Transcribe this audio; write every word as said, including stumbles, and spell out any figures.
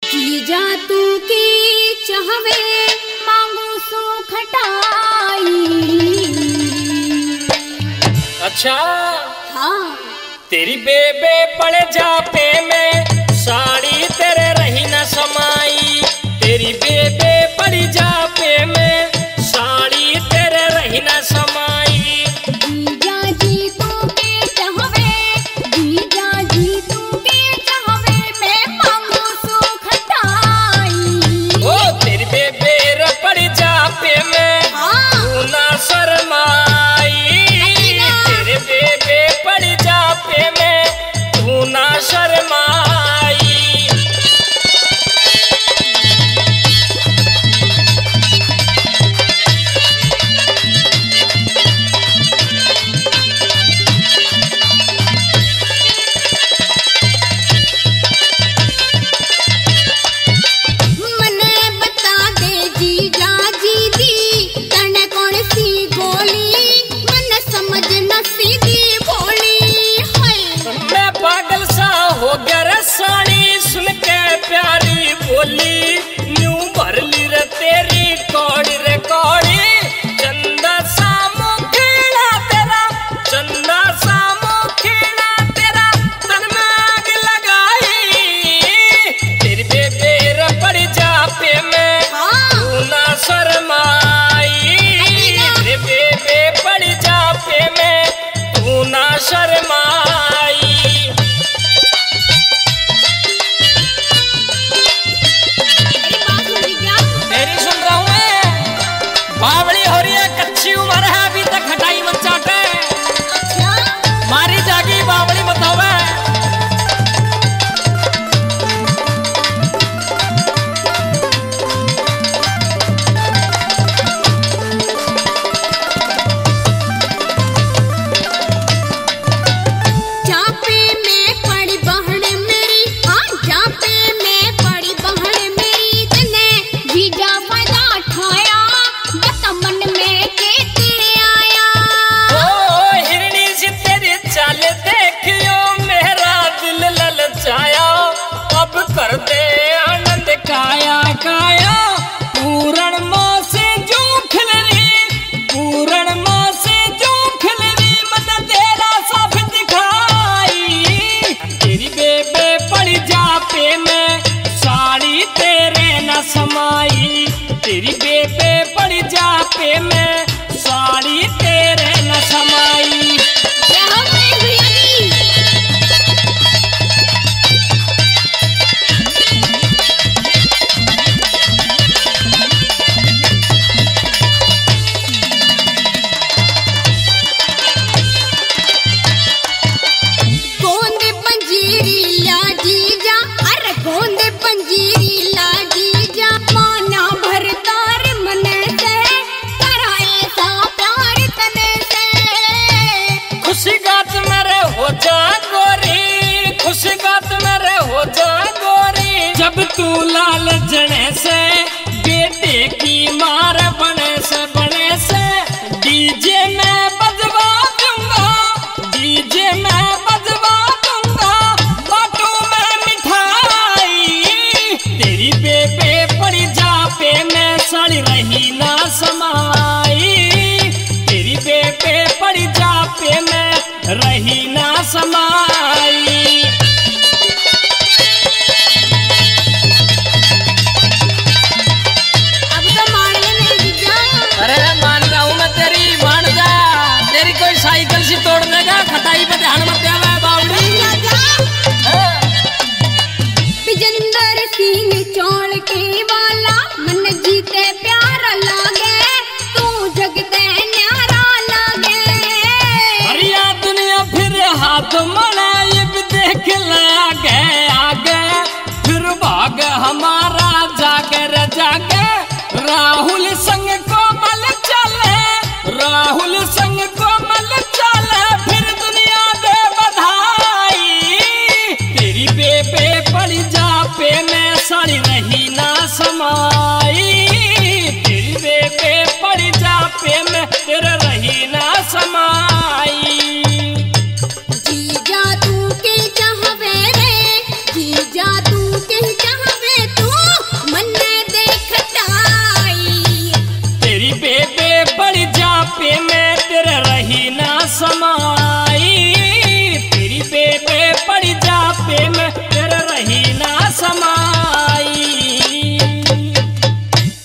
जीजा तू की चाहवे मांगू सो खटाई। अच्छा हाँ तेरी बेबे पड़ जापे में साड़ी तेरे रही न समाई। तेरी बेबे पड़ जापे में साड़ी तेरे रही न समाई। जीजा जी तू के चाहवे, जीजा जी तू के चाहवे मैं मांगू सो खटाई। ओ तेरी बेबे रे पड़ जापे में हाँ तू ना शर्माई। तेरे बेबे पड़ जापे में तू ना शर्माई। मने बता दे जीजा जी दी तने कौन सी गोली, मन समझ न सीधी भोली। हाय मैं पागल सा हो गया रे साड़ी सुन के प्यारी बोली। न्यू भर ली रे तेरी कौड़ी रे कौड़ी। चंदा सा मुखड़ा तेरा, चंदा सा मुखड़ा तेरा तन में आग लगाई। तेरी बेबे रे पड़ जापे में हाँ तू ना शर्माई। तेरे बेबे पड़ जापे में तू ना शर्माई। मेरी बात सुनी क्या? मेरी सुन रहा हूँ मैं। बावड़ी हो रही है, कच्ची उम्र है, अभी तक खटाई मत चाटे। अच्छा मारी जागी बावड़ी मत होवे। जापे में पड़ी बहन मेरी, हाँ जापे में पड़ी बहन मेरी। तने जीजा फायदा उठाया बता मन में के तेरे आया। ओ हिरनी सी तेरी चाल देखियो मेरा दिल ललचाया। अब कर दे आनंद काया काया। पूरण माँ से जो खिलरी, पूरण माँ से जो खिलरी मन तेरा साफ दिखाई। तेरी बेबे पड़ जापे में साड़ी तेरे न समाई। तेरी बेबे पड़ जापे में साड़ी तेरे न समाई। क्या हो गई भैया जी? गोंद पंजीरी ला जीजा, अरे गोंद पंजीरी ला जीजा। माना भरतार मने से कराए सा प्यार तने से। खुशी गात मेरे हो जा गोरी, खुशी गात मेरे हो जा गोरी। जब तू लाल जने से बेटे की मार बने से बने से डीजे में बजवा दूंगा, डीजे में बजवा दूंगा बाटू में मिठाई। तेरी बेबे पड़ जापे में सड़ी रही ना समाई। तेरी बेबे पड़ जापे में रही ना समाई। अब तो मान ले मेरी जीजा। अरे मान रहा हूँ मैं तेरी, मान जा। तेरी कोई साइकिल से तोड़ देगा, खटाई पे ध्यान मत देवे बावड़ी। विजेंद्र सिंह चौड़ के वाला मन जीते प्यारा लागे, तू जगते न्यारा लागे। हरिया दुनिया फिर हाथ मनाए भी देख ले आगे आगे। फिर भाग हमारा जागे रे जागे। राहुल संग कोमल चले, राहुल संग कोमल चले। फिर दुनिया दे बधाई। तेरी बेबे पड़ जापे में सड़ी रही ना समाई। तेरी बेबे पड़ जापे में तेरे रही ना समाई। जीजा तू के चाहवे रे, जीजा तू के चाहवे तू रही ना